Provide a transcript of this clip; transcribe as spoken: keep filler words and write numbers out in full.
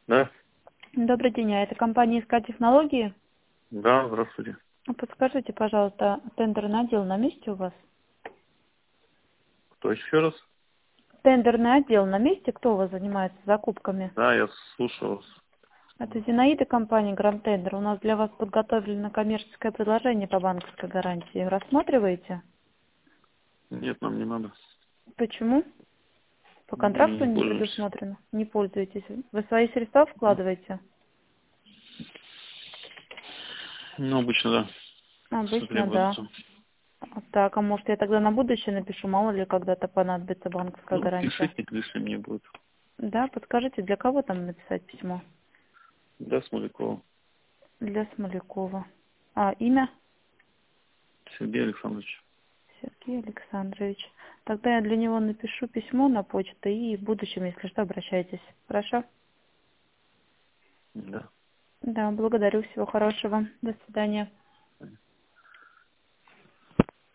Да? Добрый день, а это компания СК Технологии? Да, здравствуйте. А Подскажите, пожалуйста, тендерный отдел на месте у вас? Кто еще раз? Тендерный отдел на месте? Кто у вас занимается закупками? Да, я слушал вас. Это Зинаида, компания Гранд Тендер. У нас для вас подготовлено коммерческое предложение по банковской гарантии. Рассматриваете? Нет, нам не надо. Почему? По Мы контракту не не пользуемся. предусмотрено? Не пользуетесь? Вы свои средства вкладываете? Ну, обычно, да. Что Обычно, да. требуется. Так, а может я тогда на будущее напишу, мало ли когда-то понадобится банковская Ну, гарантия. пишите, если мне будет. Да, подскажите, для кого там написать письмо? Да, Смолякова. Для Смолякова. А имя? Сергей Александрович. Сергей Александрович. Тогда я для него напишу письмо на почту и в будущем, если что, обращайтесь. Хорошо? Да. Да, благодарю. Всего хорошего. До свидания.